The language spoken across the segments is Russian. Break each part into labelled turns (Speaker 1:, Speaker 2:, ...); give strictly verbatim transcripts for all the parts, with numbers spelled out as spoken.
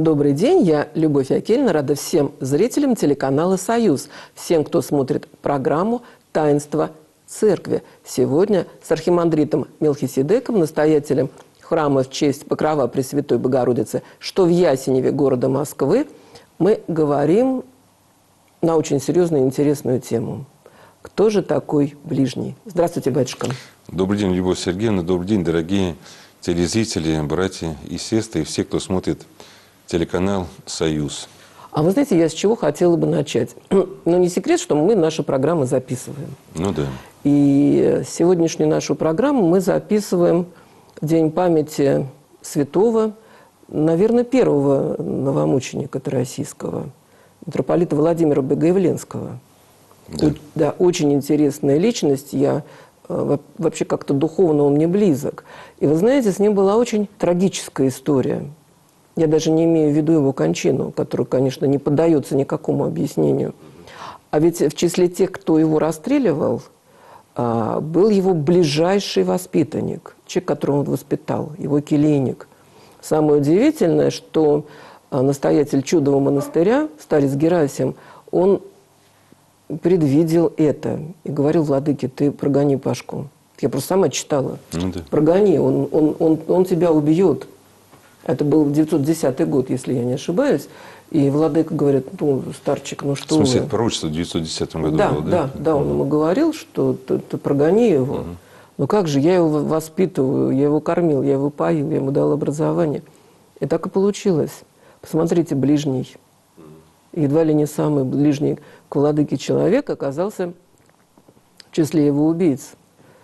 Speaker 1: Добрый день, я Любовь Акельна, рада всем зрителям телеканала «Союз», всем, кто смотрит программу «Таинство Церкви». Сегодня с архимандритом Мелхиседеком, настоятелем храма в честь Покрова Пресвятой Богородицы, что в Ясеневе города Москвы, мы говорим на очень серьезную и интересную тему. Кто же такой ближний? Здравствуйте, батюшка.
Speaker 2: Добрый день, Любовь Сергеевна, добрый день, дорогие телезрители, братья и сестры, и все, кто смотрит телеканал «Союз».
Speaker 1: А вы знаете, я с чего хотела бы начать? Ну, не секрет, что мы наши программы записываем.
Speaker 2: Ну да.
Speaker 1: И сегодняшнюю нашу программу мы записываем в день памяти святого, наверное, первого новомученика российского, митрополита Владимира Богоявленского.
Speaker 2: Да.
Speaker 1: О, да, очень интересная личность. Я вообще как-то духовно он мне близок. И вы знаете, с ним была очень трагическая история. Я даже не имею в виду его кончину, которая, конечно, не поддается никакому объяснению. А ведь в числе тех, кто его расстреливал, был его ближайший воспитанник, человек, которого он воспитал, его келейник. Самое удивительное, что настоятель Чудового монастыря, старец Герасим, он предвидел это и говорил: владыке, ты прогони Пашку. Я просто сама читала. Ну, да. Прогони, он, он, он, он тебя убьет. Это был девятьсот десятый год, если я не ошибаюсь. И владыка говорит: ну, старчик, ну что
Speaker 2: вы... В смысле,
Speaker 1: вы?
Speaker 2: это пророчество в девятьсот десятом году
Speaker 1: да,
Speaker 2: было, да?
Speaker 1: Да, да, он ему говорил, что ты, ты прогони его. Угу. Ну как же, я его воспитываю, я его кормил, я его поил, я ему дал образование. И так и получилось. Посмотрите, ближний, едва ли не самый ближний к владыке человек оказался в числе его убийц.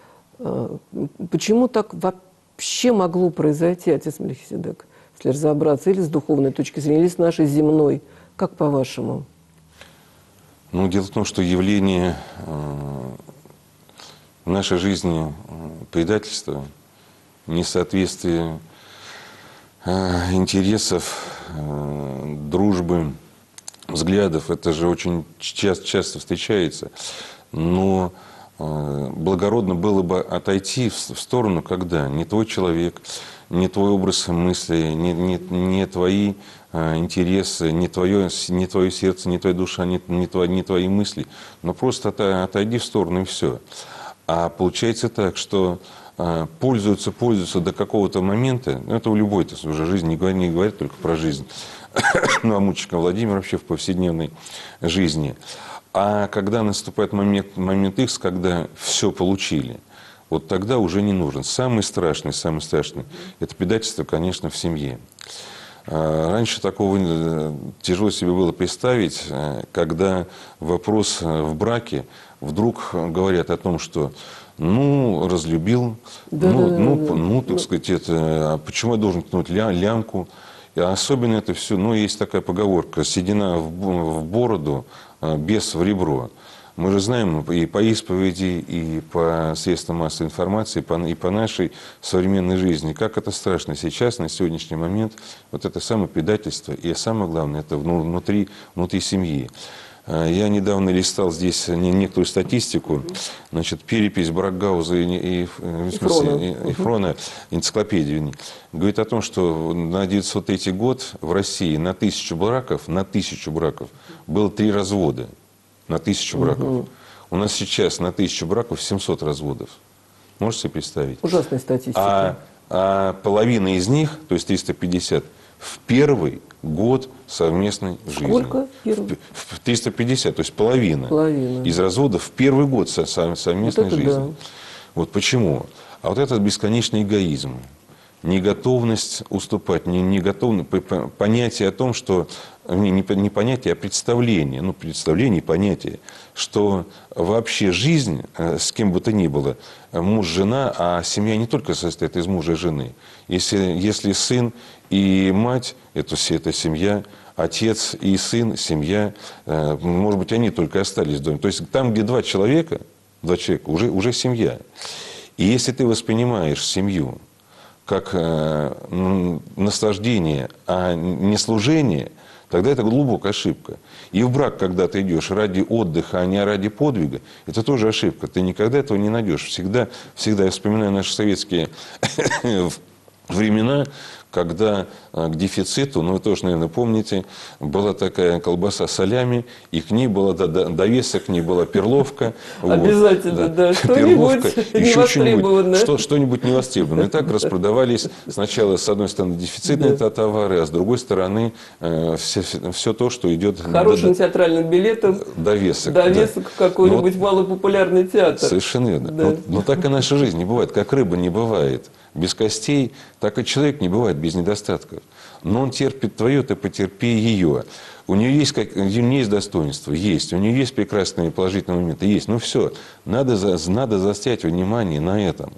Speaker 1: Почему так вообще могло произойти, отец Мелхиседек, если разобраться, или с духовной точки зрения, или с нашей земной? Как по-вашему?
Speaker 2: Ну, дело в том, что явление э, в нашей жизни э, предательства, несоответствие э, интересов, э, дружбы, взглядов, это же очень часто, часто встречается. Но э, благородно было бы отойти в, в сторону, когда не твой человек, не твой образ мысли, не, не, не твои э, интересы, не твое, не твое сердце, не твоя душа, не, не, твои, не твои мысли, но просто от, отойди в сторону и все. А получается так, что э, пользуются, пользуются до какого-то момента, ну, это в любой уже жизни, не говорит, не говорит только про жизнь, новомученика Владимира вообще в повседневной жизни. А когда наступает момент, момент Х, когда все получили, вот тогда уже не нужен. Самый страшный, самый страшный – это предательство, конечно, в семье. Раньше такого тяжело себе было представить, когда вопрос в браке вдруг говорят о том, что ну, разлюбил, да, ну, да, ну, да. ну, так сказать, это, а почему я должен тянуть ля, лямку? И особенно это все, ну, есть такая поговорка: седина в бороду, бес в ребро. Мы же знаем и по исповеди, и по средствам массовой информации, и по нашей современной жизни, как это страшно сейчас, на сегодняшний момент, вот это самое предательство, и самое главное, это внутри, внутри семьи. Я недавно листал здесь некоторую статистику, значит, перепись Брагауза и, и, и, и, и Фрона, энциклопедию, говорит о том, что на девятьсот третий год в России на тысячу браков, на тысячу браков было три развода. На тысячу браков. Угу. У нас сейчас на тысячу браков семьсот разводов. Можете себе представить?
Speaker 1: Ужасная статистика.
Speaker 2: А, а половина из них, то есть триста пятьдесят, в первый год совместной жизни.
Speaker 1: Сколько?
Speaker 2: В триста пятьдесят, то есть половина,
Speaker 1: половина.
Speaker 2: из разводов в первый год совместной вот жизни. Да. Вот почему? А вот этот бесконечный эгоизм, неготовность уступать, не, не готовность, понятие о том, что не, не понятие, а представление, ну, представление и понятие, что вообще жизнь с кем бы то ни было, муж-жена, а семья не только состоит из мужа и жены. Если, если сын и мать, это, это семья, отец и сын, семья, может быть, они только остались в доме. То есть там, где два человека, два человека, уже, уже семья. И если ты воспринимаешь семью как э, наслаждение, а не служение, тогда это глубокая ошибка. И в брак, когда ты идешь ради отдыха, а не ради подвига, это тоже ошибка. Ты никогда этого не найдешь. Всегда, всегда я вспоминаю наши советские времена, когда к дефициту, ну вы тоже, наверное, помните, была такая колбаса салями, и к ней была довесок, к ней была перловка.
Speaker 1: Обязательно,
Speaker 2: вот, да,
Speaker 1: да. Что-нибудь невостребованное.
Speaker 2: Что, что-нибудь невостребованное. И так распродавались сначала, с одной стороны, дефицитные да. товары, а с другой стороны, э, все, все то, что идет...
Speaker 1: Хорошим до, театральным билетом.
Speaker 2: Довесок.
Speaker 1: Довесок
Speaker 2: да.
Speaker 1: в какой-нибудь вот, малопопулярный театр.
Speaker 2: Совершенно верно. Да. Но, но так и наша жизнь не бывает. Как рыба не бывает без костей, так и человек не бывает без недостатков. Но он терпит твое, ты потерпи ее. У нее есть, как, у нее есть достоинство, есть. У нее есть прекрасные положительные моменты, есть. Ну все, надо, надо заострять внимание на этом.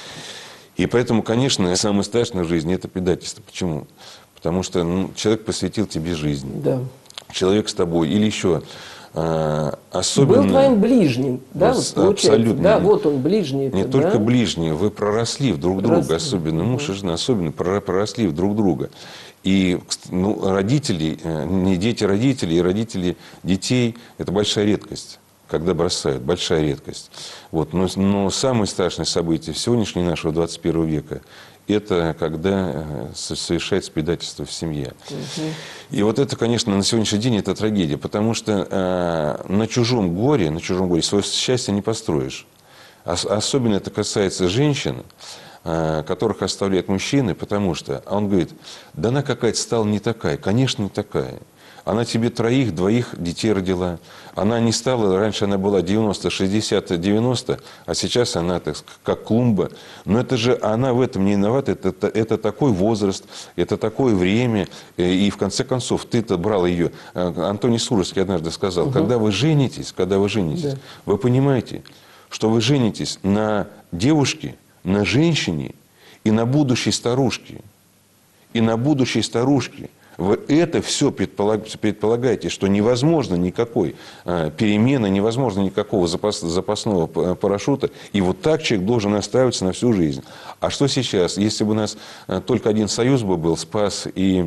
Speaker 2: И поэтому, конечно, самое страшное в жизни – это предательство. Почему? Потому что ну, человек посвятил тебе жизнь.
Speaker 1: Да.
Speaker 2: Человек с тобой. Или еще… Особенно,
Speaker 1: был твоим ближним, да, вот получается?
Speaker 2: Абсолютно.
Speaker 1: Да, вот он, ближний.
Speaker 2: Не
Speaker 1: да?
Speaker 2: только ближние, вы проросли в друг
Speaker 1: Проросли.
Speaker 2: друга, особенно муж и жена, особенно проросли в друг друга. И ну, родители, не дети родителей, и родители детей – это большая редкость, когда бросают, большая редкость. Вот. Но, но самое страшное событие сегодняшнего нашего двадцать первого века – это когда совершается предательство в семье. Угу. И вот это, конечно, на сегодняшний день это трагедия, потому что э, на чужом горе, на чужом горе свое счастье не построишь. Ос- особенно это касается женщин, э, которых оставляют мужчины, потому что он говорит, да она какая-то стала не такая, конечно, не такая. Она тебе троих, двоих детей родила. Она не стала, раньше она была девяносто, шестьдесят, девяносто, а сейчас она так, как клумба. Но это же она в этом не виновата. Это, это, это такой возраст, это такое время. И в конце концов, ты-то брал ее. Антоний Сурожский однажды сказал, угу. когда вы женитесь, когда вы женитесь, да. вы понимаете, что вы женитесь на девушке, на женщине и на будущей старушке. И на будущей старушке. Вы это все предполагаете, что невозможно никакой перемены, невозможно никакого запас, запасного парашюта. И вот так человек должен настраиваться на всю жизнь. А что сейчас? Если бы у нас только один союз бы был, Спас и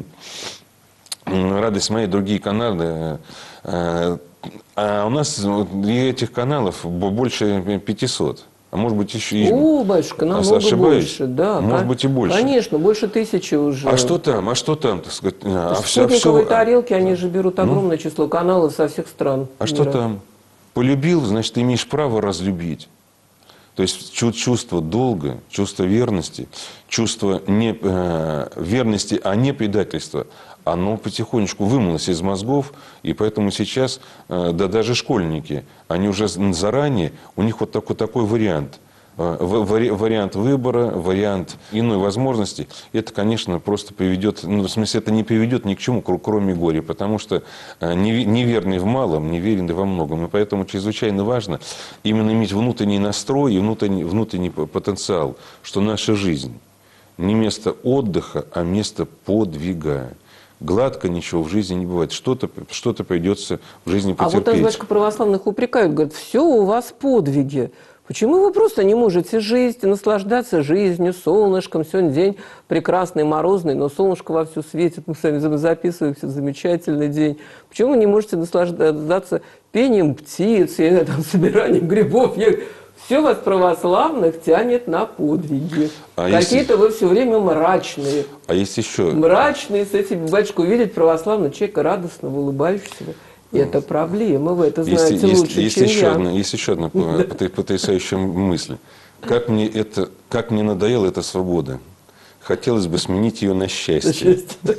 Speaker 2: Радость моя, другие каналы, а у нас этих каналов больше пятисот. А может быть, еще...
Speaker 1: О, батюшка, намного
Speaker 2: ошибаюсь?
Speaker 1: больше. Да,
Speaker 2: может быть, и больше.
Speaker 1: Конечно, больше тысячи уже.
Speaker 2: А что там? А что там, так сказать? А
Speaker 1: спутниковые все... тарелки, они же берут огромное ну? число каналов со всех стран.
Speaker 2: А
Speaker 1: мира.
Speaker 2: Что там? Полюбил, значит, ты имеешь право разлюбить. То есть чувство долга, чувство верности, чувство не, э, верности, а не предательства, оно потихонечку вымылось из мозгов, и поэтому сейчас, э, да даже школьники, они уже заранее, у них вот такой, такой вариант. Э, вари, вариант выбора, вариант иной возможности. Это, конечно, просто приведет, ну, в смысле, это не приведет ни к чему, кроме горя, потому что э, неверный в малом, неверный во многом. И поэтому чрезвычайно важно именно иметь внутренний настрой и внутренний, внутренний потенциал, что наша жизнь не место отдыха, а место подвига. Гладко ничего в жизни не бывает. Что-то, что-то придется в жизни потерпеть.
Speaker 1: А вот батюшка православных упрекают, говорят, все у вас подвиги. Почему вы просто не можете жить, наслаждаться жизнью, солнышком? Сегодня день прекрасный, морозный, но солнышко вовсю светит. Мы с вами записываемся, замечательный день. Почему вы не можете наслаждаться пением птиц, там, собиранием грибов? Все вас православных тянет на подвиги. А какие-то если... вы все время мрачные.
Speaker 2: А есть еще...
Speaker 1: Мрачные с этим, батюшка, увидеть православного человека, радостного, улыбающегося. Это проблема, вы это знаете
Speaker 2: есть,
Speaker 1: лучше,
Speaker 2: есть,
Speaker 1: чем
Speaker 2: есть еще
Speaker 1: я.
Speaker 2: Одна, есть еще одна потрясающая мысль. Как мне, это, как мне надоела эта свобода. Хотелось бы сменить ее на счастье.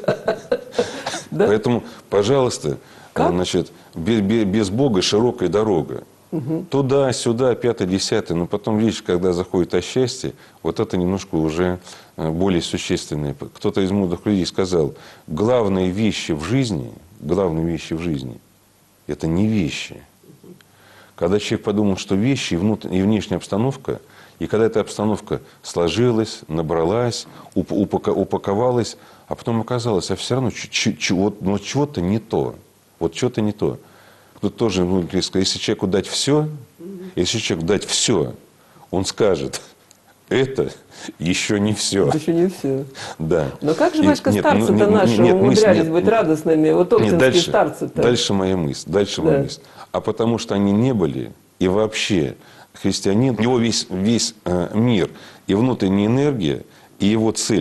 Speaker 2: Поэтому, пожалуйста, значит, без Бога широкая дорога. Туда, сюда, пятое, десятое. Но потом, видишь, когда заходит о счастье, вот это немножко уже более существенное. Кто-то из мудрых людей сказал, главные вещи в жизни, главные вещи в жизни, это не вещи. Когда человек подумал, что вещи и, внутренняя, и внешняя обстановка, и когда эта обстановка сложилась, набралась, упаковалась, а потом оказалось, а все равно вот чего-то не то. Вот что-то не то. Тут тоже, если человеку дать все, если человеку дать все, он скажет, это еще не все.
Speaker 1: Это еще не все.
Speaker 2: Да.
Speaker 1: Но как же, батюшка, старцы-то нет, наши нет, умудрялись нет, быть радостными? Вот оптинские старцы-то.
Speaker 2: Дальше моя мысль. Дальше да. моя мысль. А потому что они не были, и вообще христианин, его весь, весь э, мир, и внутренняя энергия, и его цель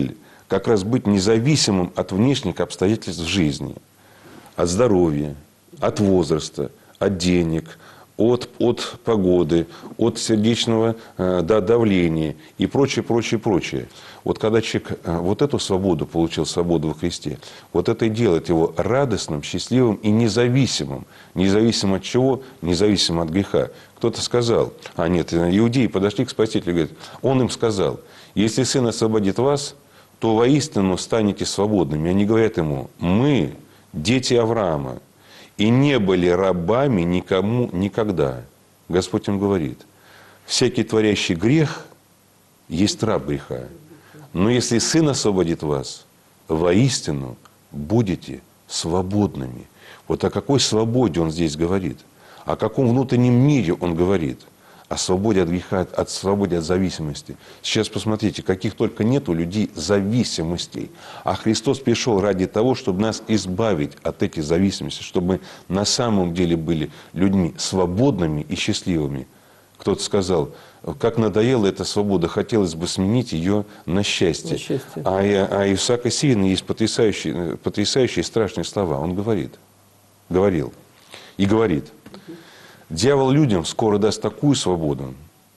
Speaker 2: как раз быть независимым от внешних обстоятельств жизни, от здоровья, от возраста, от денег, от, от погоды, от сердечного э, да, давления и прочее, прочее, прочее. Вот когда человек э, вот эту свободу получил, свободу во Христе, вот это и делает его радостным, счастливым и независимым. Независимо от чего? Независимо от греха. Кто-то сказал, а нет, иудеи подошли к Спасителю и говорят, он им сказал, если Сын освободит вас, то воистину станете свободными. Они говорят ему, мы, дети Авраама, и не были рабами никому никогда. Господь им говорит, всякий творящий грех есть раб греха. Но если Сын освободит вас, воистину будете свободными. Вот о какой свободе он здесь говорит? О каком внутреннем мире он говорит? О свободе от греха, от свободе от зависимости. Сейчас посмотрите, каких только нет у людей зависимостей. А Христос пришел ради того, чтобы нас избавить от этих зависимостей, чтобы мы на самом деле были людьми свободными и счастливыми. Кто-то сказал, как надоела эта свобода, хотелось бы сменить ее на счастье. На счастье. А, а Исаака Сирина есть потрясающие, потрясающие страшные слова. Он говорит, говорил и говорит. Дьявол людям скоро даст такую свободу,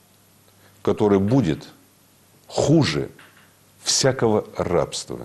Speaker 2: которая будет хуже всякого рабства.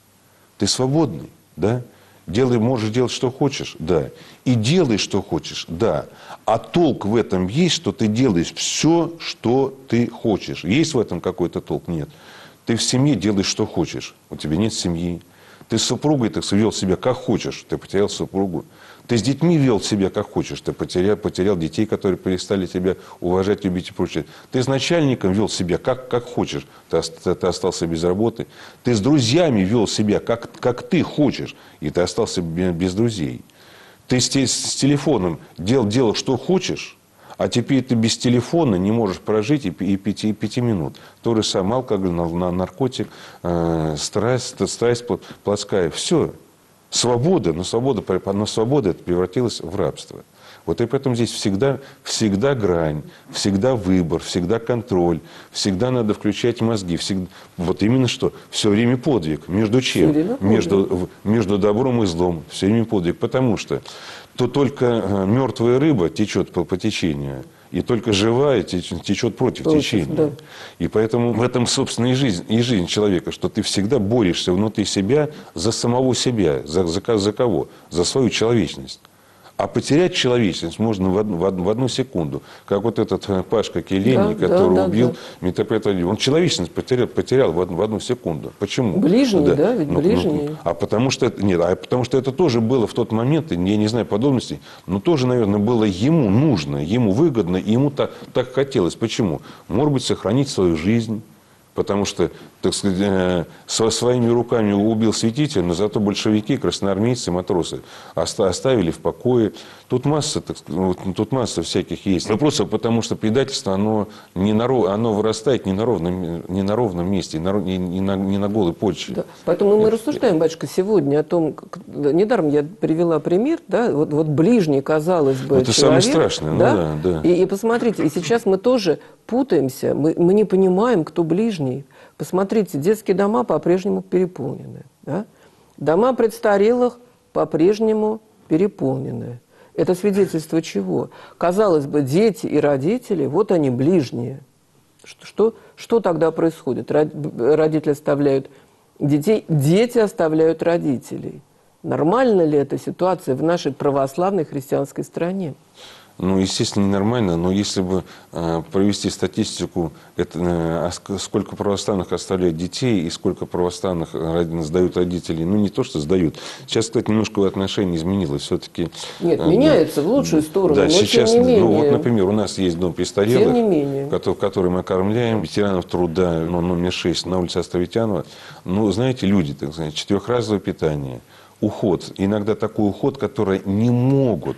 Speaker 2: Ты свободный, да? Делай, можешь делать, что хочешь, да. И делай, что хочешь, да. А толк в этом есть, что ты делаешь все, что ты хочешь. Есть в этом какой-то толк? Нет. Ты в семье делаешь, что хочешь. У тебя нет семьи. Ты с супругой так вел себя как хочешь, ты потерял супругу. Ты с детьми вел себя как хочешь, ты потерял, потерял детей, которые перестали тебя уважать, любить и прочее. Ты с начальником вел себя как, как хочешь, ты, ты остался без работы. Ты с друзьями вел себя как, как ты хочешь, и ты остался без друзей. Ты с, с телефоном делал, делал, что хочешь, а теперь ты без телефона не можешь прожить и, и, пяти, и пяти минут. То же самое алкоголь, наркотик, э, страсть, страсть плотская. Все. Свобода, но свобода, но свобода это превратилась в рабство. Вот и поэтому здесь всегда, всегда грань, всегда выбор, всегда контроль, всегда надо включать мозги. Всегда, вот именно что, все время подвиг. Между чем? Между, между добром и злом. Все время подвиг. Потому что то только мертвая рыба течет по, по течению, и только живая течет против, против течения. Да. И поэтому в этом, собственно, и жизнь, и жизнь человека, что ты всегда борешься внутри себя за самого себя. За, за, за кого? За свою человечность. А потерять человечность можно в одну, в одну, в одну секунду. Как вот этот Пашка Келени, да, который да, убил да. митрополита. Он человечность потерял, потерял в, одну, в одну секунду. Почему?
Speaker 1: Ближний, да, да ведь ну, ближний.
Speaker 2: Ну, а, потому что, нет, а потому что это тоже было в тот момент, я не знаю подробностей, но тоже, наверное, было ему нужно, ему выгодно, и ему так, так хотелось. Почему? Может быть, сохранить свою жизнь. Потому что, так сказать, со своими руками убил святителя, но зато большевики, красноармейцы, матросы оставили в покое. Тут масса, так сказать, тут масса всяких есть. Но просто потому, что предательство, оно, не на, оно вырастает не на ровном, не на ровном месте, не на, не на, не на голой почве. Да.
Speaker 1: Поэтому мы рассуждаем, батюшка, сегодня о том, как, недаром я привела пример, да, вот, вот ближний, казалось бы,
Speaker 2: это человек, самое страшное,
Speaker 1: да?
Speaker 2: Ну, да, да.
Speaker 1: И, и посмотрите, и сейчас мы тоже путаемся, мы, мы не понимаем, кто ближний. Посмотрите, детские дома по-прежнему переполнены. Да? Дома престарелых по-прежнему переполнены. Это свидетельство чего? Казалось бы, дети и родители, вот они ближние. Что, что, что тогда происходит? Родители оставляют детей, дети оставляют родителей. Нормальна ли эта ситуация в нашей православной христианской стране?
Speaker 2: Ну, естественно, ненормально, но если бы э, провести статистику, это, э, сколько православных оставляют детей и сколько православных э, сдают родителей, ну, не то, что сдают. Сейчас, кстати, немножко отношение изменилось. Все-таки,
Speaker 1: Нет, э, меняется в лучшую сторону,
Speaker 2: да,
Speaker 1: но
Speaker 2: сейчас,
Speaker 1: тем не менее.
Speaker 2: Ну, вот, например, у нас есть дом престарелых, который, который мы окормляем, ветеранов труда, ну, номер шесть на улице Островитянова. Ну, знаете, люди, так сказать, четырехразовое питание, уход. Иногда такой уход, который не могут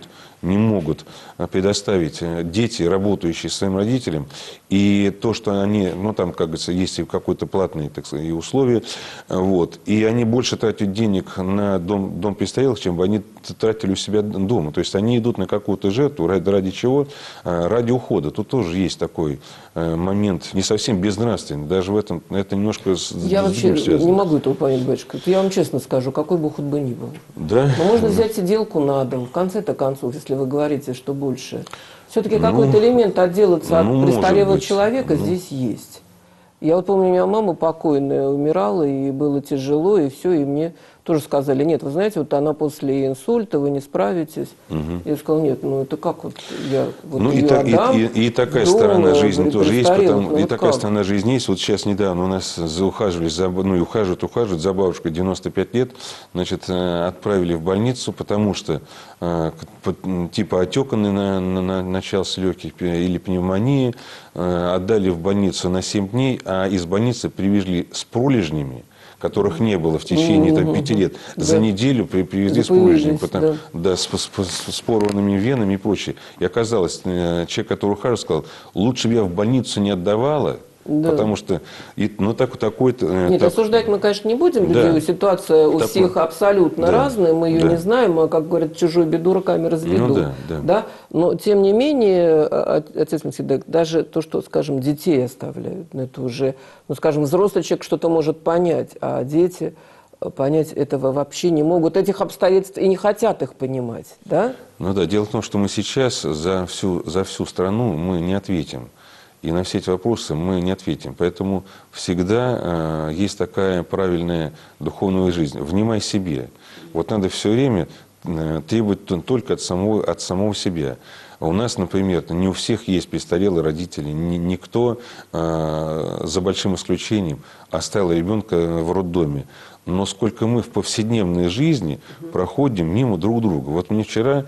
Speaker 2: не могут предоставить дети, работающие своим родителям, и то, что они, ну там, как говорится, есть и какой-то платные, так сказать, и условия, вот, и они больше тратят денег на дом, дом престарелых, чем бы они тратили у себя дома. То есть они идут на какую-то жертву, ради, ради чего? Ради ухода. Тут тоже есть такой момент не совсем безнравственный. Даже в этом это немножко с
Speaker 1: Я
Speaker 2: с
Speaker 1: вообще
Speaker 2: связано.
Speaker 1: не могу этого понять, батюшка. Я вам честно скажу, какой бы уход бы ни был.
Speaker 2: Да?
Speaker 1: Но можно взять сиделку на дом, в конце-то концов, если вы говорите, что больше. Все-таки
Speaker 2: Ну,
Speaker 1: какой-то элемент отделаться
Speaker 2: ну,
Speaker 1: от
Speaker 2: может
Speaker 1: престарелого
Speaker 2: быть.
Speaker 1: человека
Speaker 2: Ну.
Speaker 1: здесь есть. Я вот помню, у меня мама покойная умирала, и было тяжело, и все, и мне тоже сказали, нет, вы знаете, вот она после инсульта, вы не справитесь.
Speaker 2: Угу.
Speaker 1: Я сказала, нет, ну это как вот я вот
Speaker 2: Ну, и,
Speaker 1: ее
Speaker 2: та-
Speaker 1: отдам,
Speaker 2: и, и, и такая
Speaker 1: дом,
Speaker 2: сторона
Speaker 1: э,
Speaker 2: жизни
Speaker 1: говорит,
Speaker 2: тоже есть,
Speaker 1: престарелых,
Speaker 2: потому,
Speaker 1: ну
Speaker 2: и
Speaker 1: вот
Speaker 2: такая
Speaker 1: как?
Speaker 2: сторона жизни есть. Вот сейчас недавно у нас заухаживали, за, ну и ухаживают, ухаживают за бабушкой девяносто пять лет, значит, э, отправили в больницу, потому что э, к- типа отека на, на, на- начался легких или пневмонии, э, отдали в больницу на семь дней, а из больницы привезли с пролежнями, которых не было в течение там, пяти лет. За
Speaker 1: Да.
Speaker 2: неделю при, привезли с
Speaker 1: Запылились,
Speaker 2: пролежнями, потому-
Speaker 1: да.
Speaker 2: да, с, с- с- с порванными венами и прочее. И оказалось, э, человек, который ухаживал, сказал, лучше бы я в больницу не отдавала,
Speaker 1: Да.
Speaker 2: потому что, и, ну, так, такой-то... э,
Speaker 1: Нет,
Speaker 2: так-
Speaker 1: осуждать мы, конечно, не будем
Speaker 2: Да.
Speaker 1: людей. Ситуация у
Speaker 2: Такой-
Speaker 1: всех абсолютно
Speaker 2: Да.
Speaker 1: разная. Мы ее
Speaker 2: Да.
Speaker 1: не знаем. А, как говорят, чужую беду руками разведу.
Speaker 2: Ну да, да.
Speaker 1: Но, тем не менее, а- отец Мексидек, даже то, что, скажем, детей оставляют, ну, это уже, ну, скажем, взрослый человек что-то может понять, а дети э, понять этого вообще не могут. Этих обстоятельств и не хотят их понимать. Да?
Speaker 2: Ну да, дело в том, что мы сейчас за всю, за всю страну мы не ответим. И на все эти вопросы мы не ответим. Поэтому всегда э, есть такая правильная духовная жизнь. Внимай себе. Вот надо все время э, требовать только от самого, от самого себя. А у нас, например, не у всех есть престарелые родители. Ни- никто, э, за большим исключением, оставил ребенка в роддоме. Но сколько мы в повседневной жизни проходим мимо друг друга. Вот мне вчера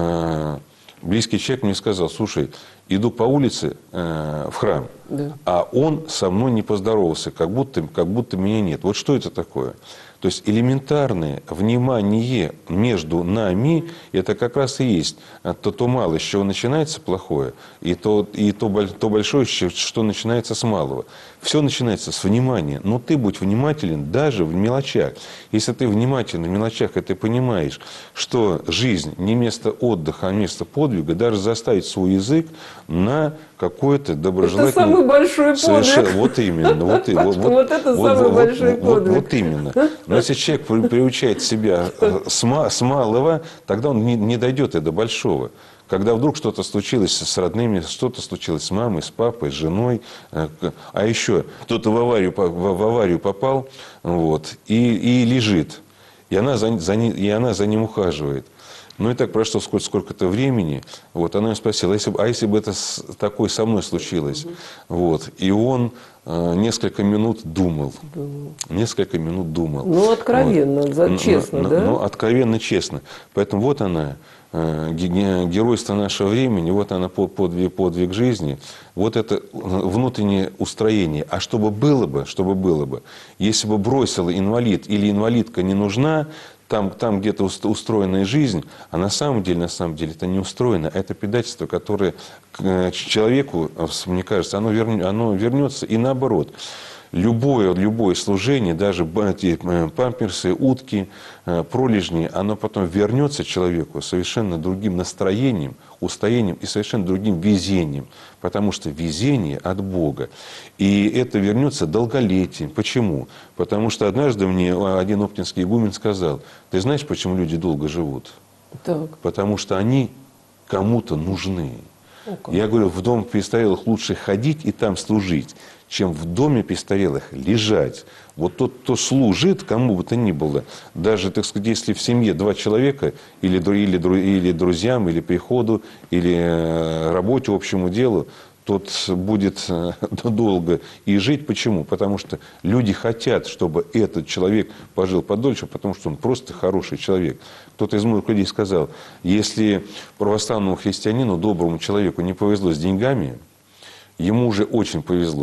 Speaker 2: э, близкий человек мне сказал, слушай, иду по улице э, в храм,
Speaker 1: Да.
Speaker 2: а он со мной не поздоровался, как будто, как будто меня нет. Вот что это такое? То есть элементарное внимание между нами, это как раз и есть то, то малое, с чего начинается плохое, и то, и то, боль- то большое, что начинается с малого. Все начинается с внимания. Но ты будь внимателен даже в мелочах. Если ты внимателен в мелочах, и ты понимаешь, что жизнь не место отдыха, а место подвига, даже заставить свой язык на какое-то доброжелательное...
Speaker 1: Это самый большой подвиг.
Speaker 2: Совершенно. Вот именно. Вот, и- вот,
Speaker 1: Вот это
Speaker 2: вот,
Speaker 1: самый
Speaker 2: вот,
Speaker 1: большой
Speaker 2: вот,
Speaker 1: подвиг.
Speaker 2: вот именно. Но если человек при- приучает себя э, с, ма- с малого, тогда он не, не дойдет и до большого. Когда вдруг что-то случилось с родными, что-то случилось с мамой, с папой, с женой, э, к- а еще кто-то в аварию, по- в, в аварию попал, вот, и, и лежит, и она за, за ним, и она за ним ухаживает. Ну и так прошло сколько- сколько-то времени, вот, она ему спросила, а если, бы- а если бы это с, такое со мной случилось? Вот, и он э, несколько минут думал, несколько минут думал.
Speaker 1: Ну, откровенно,
Speaker 2: Вот.
Speaker 1: за-
Speaker 2: Ну,
Speaker 1: честно,
Speaker 2: ну,
Speaker 1: да?
Speaker 2: ну, откровенно, честно. Поэтому вот она, э, ге- ге- геройство нашего времени, вот она по- подвиг, подвиг жизни, вот это внутреннее устроение. А чтобы было бы, чтобы было бы, если бы бросила инвалид или инвалидка не нужна, там, там где-то уст- устроенная жизнь, а на самом деле, на самом деле это не устроено, это предательство, которое к э, человеку, э, мне кажется, оно, верн- оно вернется и наоборот. Любое, любое служение, даже б- эти, э, памперсы, утки, э, пролежни, оно потом вернется человеку совершенно другим настроением, устроением и совершенно другим везением. Потому что везение от Бога. И это вернется долголетием. Почему? Потому что однажды мне один оптинский игумен сказал, ты знаешь, почему люди долго живут?
Speaker 1: Так.
Speaker 2: Потому что они кому-то нужны.
Speaker 1: О, как.
Speaker 2: Я говорю, в дом престарелых лучше ходить и там служить, чем в доме престарелых лежать. Вот тот, кто служит, кому бы то ни было, даже, так сказать, если в семье два человека, или, дру- или, дру- или друзьям, или приходу, или э, работе, общему делу, тот будет э, долго и жить. Почему? Потому что люди хотят, чтобы этот человек пожил подольше, потому что он просто хороший человек. Кто-то из моих людей сказал, если православному христианину, доброму человеку не повезло с деньгами, ему уже очень повезло.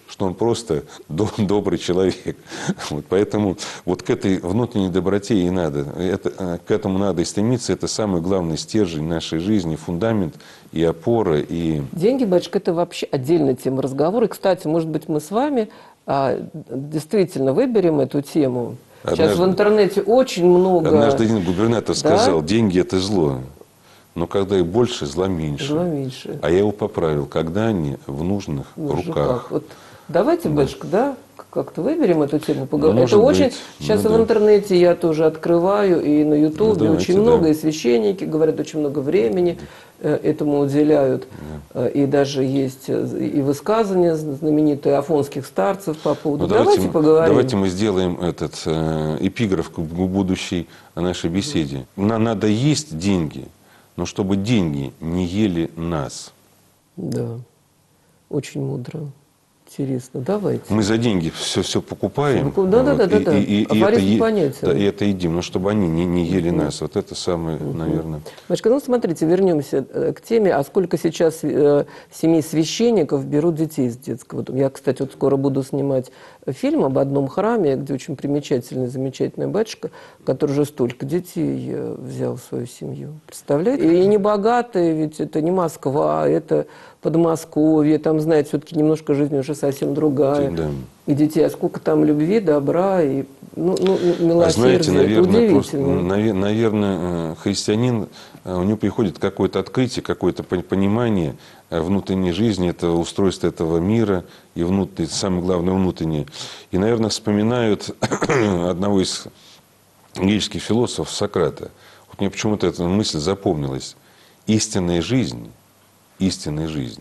Speaker 2: что он просто добрый человек. Вот, поэтому вот к этой внутренней доброте и надо, это, к этому надо и стремиться. Это самый главный стержень нашей жизни, фундамент и опора. И...
Speaker 1: Деньги, батюшка, это вообще отдельная тема разговора. И, кстати, может быть, мы с вами а, действительно выберем эту тему. Сейчас
Speaker 2: Однажды,
Speaker 1: в интернете очень много...
Speaker 2: Однажды один губернатор
Speaker 1: да?
Speaker 2: сказал, деньги – это зло. Но когда их больше, зла меньше.
Speaker 1: Зла меньше.
Speaker 2: А я его поправил, когда они в нужных
Speaker 1: Ну,
Speaker 2: руках.
Speaker 1: руках. Вот давайте, да. батюшка, да, как-то выберем эту тему, поговорим.
Speaker 2: Ну,
Speaker 1: это очень...
Speaker 2: быть.
Speaker 1: Сейчас
Speaker 2: ну,
Speaker 1: в
Speaker 2: да.
Speaker 1: интернете я тоже открываю, и на Ютубе
Speaker 2: ну,
Speaker 1: очень
Speaker 2: да.
Speaker 1: много, и священники говорят, очень много времени этому уделяют. Да. И даже есть и высказывания знаменитые афонских старцев по поводу...
Speaker 2: Ну,
Speaker 1: давайте,
Speaker 2: давайте
Speaker 1: поговорим.
Speaker 2: Давайте мы сделаем этот э, эпиграф к будущей нашей беседе. Нам надо есть деньги, но чтобы деньги не ели нас.
Speaker 1: Да, очень мудро. Интересно, давайте.
Speaker 2: Мы за деньги все, все покупаем.
Speaker 1: Да, да,
Speaker 2: вот,
Speaker 1: да, да,
Speaker 2: и,
Speaker 1: да.
Speaker 2: И, и, и, это, е, да, и это едим, но чтобы они не, не ели угу. нас. Вот это самое, угу. наверное.
Speaker 1: Машка, ну смотрите, вернемся к теме. А сколько сейчас э, семей священников берут детей из детского дома? Я, кстати, вот скоро буду снимать фильм об одном храме, где очень примечательный, замечательный батюшка, который уже столько детей взял в свою семью. Представляете? И не богатые, ведь это не Москва, это Подмосковье, там, знаете, все-таки немножко жизнь уже совсем другая.
Speaker 2: Да.
Speaker 1: И детей, а сколько там любви, добра и ну, ну, милосердия. А знаете,
Speaker 2: наверное, просто, наверное, христианин, у него приходит какое-то открытие, какое-то понимание внутренней жизни, это устройство этого мира, и внутреннее, самое главное, внутреннее. И, наверное, вспоминают одного из греческих философов Сократа. Вот мне почему-то эта мысль запомнилась. Истинная жизнь, истинная жизнь,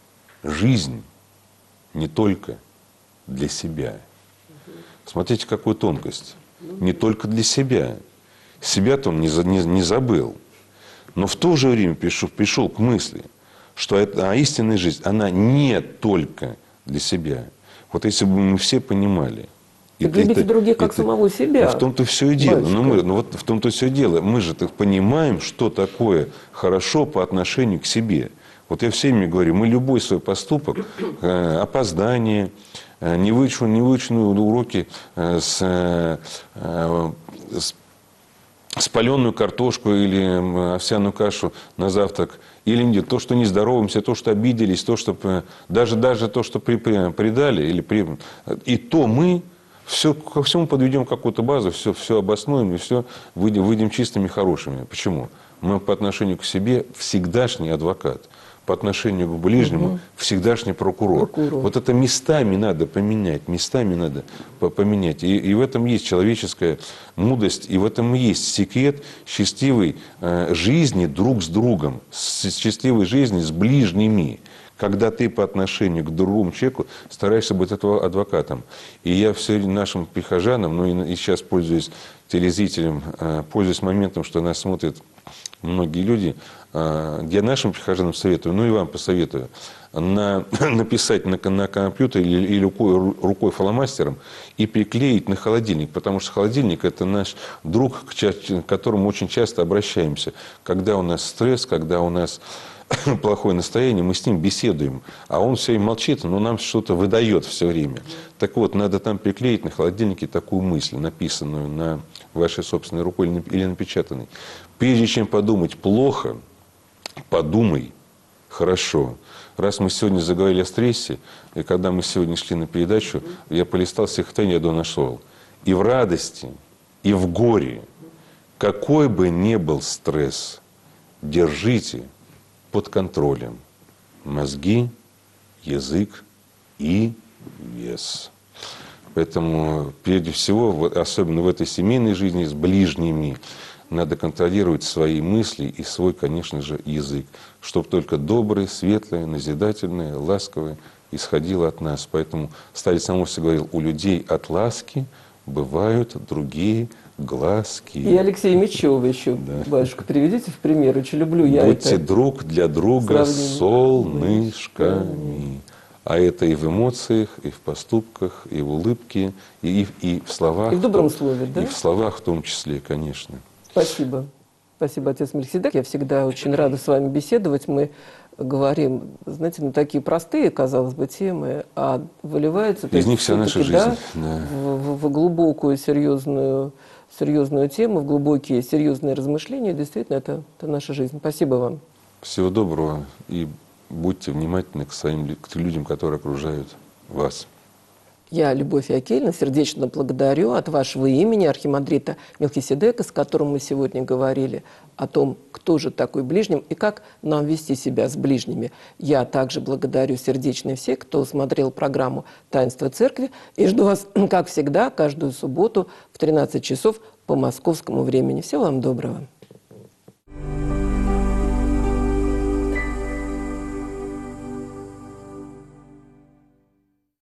Speaker 2: жизнь не только для себя. Смотрите, какую тонкость. Не только для себя. Себя-то он не, за, не, не забыл. Но в то же время пришел, пришел к мысли, что это, а истинная жизнь, она не только для себя. Вот если бы мы все понимали.
Speaker 1: Так это, любите это, других, как это, самого себя.
Speaker 2: Ну, в том-то все и дело. Но мы, ну, вот в том-то все и дело. Мы же так понимаем, что такое хорошо по отношению к себе. Вот я всеми говорю, мы любой свой поступок, э, опоздание, э, невыученные, невыученные уроки э, с, э, с спаленную картошку или овсяную кашу на завтрак, или то, что не здороваемся, то, что обиделись, то, что даже, даже то, что при, при, предали, или при, и то мы все, ко всему подведем какую-то базу, все, все обоснуем и все выйдем, выйдем чистыми, хорошими. Почему? Мы по отношению к себе всегдашний адвокат. По отношению к ближнему угу. всегдашний прокурор. прокурор. Вот это местами надо поменять, местами надо поменять. И, и в этом есть человеческая мудрость, и в этом есть секрет счастливой э, жизни друг с другом, с, счастливой жизни с ближними. Когда ты по отношению к другому человеку стараешься быть этого адвокатом. И я все нашим прихожанам, ну и, и сейчас пользуюсь телезрителем, э, пользуюсь моментом, что нас смотрят многие люди, я нашим прихожанам советую, ну и вам посоветую, на, написать на, на компьютере или, или рукой, рукой фломастером и приклеить на холодильник, потому что холодильник – это наш друг, к которому очень часто обращаемся. Когда у нас стресс, когда у нас плохое настроение, мы с ним беседуем, а он все время молчит, но нам что-то выдает все время. Так вот, надо там приклеить на холодильнике такую мысль, написанную на вашей собственной рукой или напечатанной. Прежде чем подумать плохо, подумай хорошо. Раз мы сегодня заговорили о стрессе, и когда мы сегодня шли на передачу, я полистал стихотворение, я нашел. И в радости, и в горе, какой бы ни был стресс, держите под контролем мозги, язык и вес. Поэтому, прежде всего, особенно в этой семейной жизни с ближними, надо контролировать свои мысли и свой, конечно же, язык, чтобы только доброе, светлое, назидательное, ласковое исходило от нас. Поэтому старец Самосе говорил, у людей от ласки бывают другие глазки.
Speaker 1: И Алексей Мечева еще, да. Батюшка, приведите в пример, очень люблю я
Speaker 2: Будьте
Speaker 1: это.
Speaker 2: друг для друга солнышками. А это и в эмоциях, и в поступках, и в улыбке, и, и, и в словах.
Speaker 1: И в добром слове, да?
Speaker 2: И в словах в том числе, конечно.
Speaker 1: Спасибо. Спасибо, отец Мельхиседек. Я всегда очень рада с вами беседовать. Мы говорим, знаете, на такие простые, казалось бы, темы, а выливаются...
Speaker 2: Из них вся наша жизнь.
Speaker 1: Да,
Speaker 2: Да.
Speaker 1: В, в, в глубокую, серьезную, серьезную тему, в глубокие, серьезные размышления. Действительно, это, это наша жизнь. Спасибо вам.
Speaker 2: Всего доброго и будьте внимательны к своим к людям, которые окружают вас.
Speaker 1: Я, Любовь Якельевна, сердечно благодарю от вашего имени архимандрита Мелхиседека, с которым мы сегодня говорили о том, кто же такой ближним и как нам вести себя с ближними. Я также благодарю сердечно всех, кто смотрел программу «Таинство Церкви», и жду вас, как всегда, каждую субботу в тринадцать часов по московскому времени. Всего вам доброго.